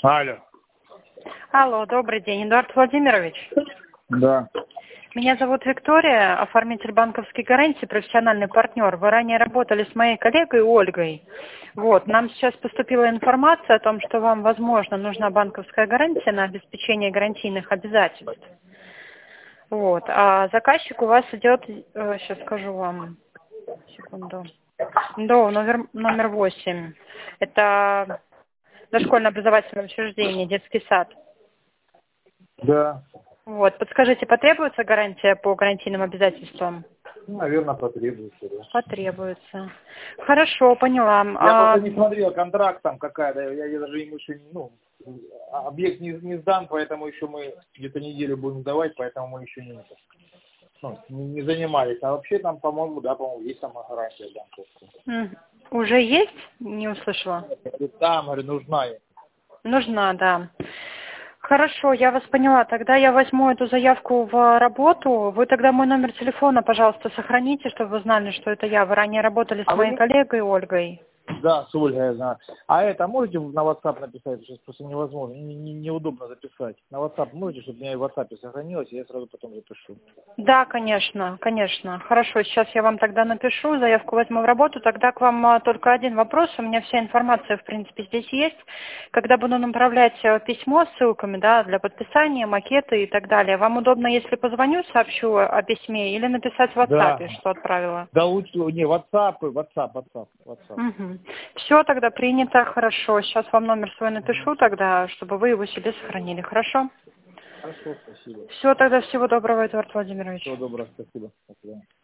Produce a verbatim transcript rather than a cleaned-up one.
Алло. Алло, добрый день, Эдуард Владимирович. Да. Меня зовут Виктория, оформитель банковской гарантии, профессиональный партнер. Вы ранее работали с моей коллегой Ольгой. Вот, нам сейчас поступила информация о том, что вам, возможно, нужна банковская гарантия на обеспечение гарантийных обязательств. Вот, а заказчик у вас идет, э, сейчас скажу вам, секунду, до номер, номер восемь. Это дошкольное образовательное учреждение, детский сад. Да. Вот, подскажите, потребуется гарантия по гарантийным обязательствам? Ну, наверное, потребуется, да. Потребуется. Хорошо, поняла. Я А, просто не смотрел, контракт там какая-то, я, я даже ему еще, ну, объект не, не сдан, поэтому еще мы где-то неделю будем сдавать, поэтому мы еще не, ну, не, не занимались. А вообще там, по-моему, да, по-моему, есть там гарантия банковская. м, уже есть? Не услышала. Там, говорю, нужна я. Нужна, да. Хорошо, я вас поняла. Тогда я возьму эту заявку в работу. Вы тогда мой номер телефона, пожалуйста, сохраните, чтобы вы знали, что это я. Вы ранее работали А с вы моей не... коллегой Ольгой. Да, с Ольгой, я знаю. А это можете на WhatsApp написать? Сейчас просто невозможно, не, не- неудобно записать. На WhatsApp можете, чтобы у меня и в WhatsApp сохранилось, и я сразу потом запишу. Да, конечно, конечно. Хорошо, сейчас я вам тогда напишу, заявку возьму в работу. Тогда к вам а, только один вопрос. У меня вся информация, в принципе, здесь есть. Когда буду направлять а, письмо с ссылками, да, для подписания, макеты и так далее, вам удобно, если позвоню, сообщу о письме, или написать в Да. WhatsApp, что отправила? Да лучше, не, WhatsApp, WhatsApp, WhatsApp, WhatsApp. Угу. Все, тогда принято, хорошо. Сейчас вам номер свой напишу тогда, чтобы вы его себе сохранили, хорошо? Хорошо, спасибо. Все, тогда всего доброго, Эдуард Владимирович. Всего доброго, спасибо. До свидания.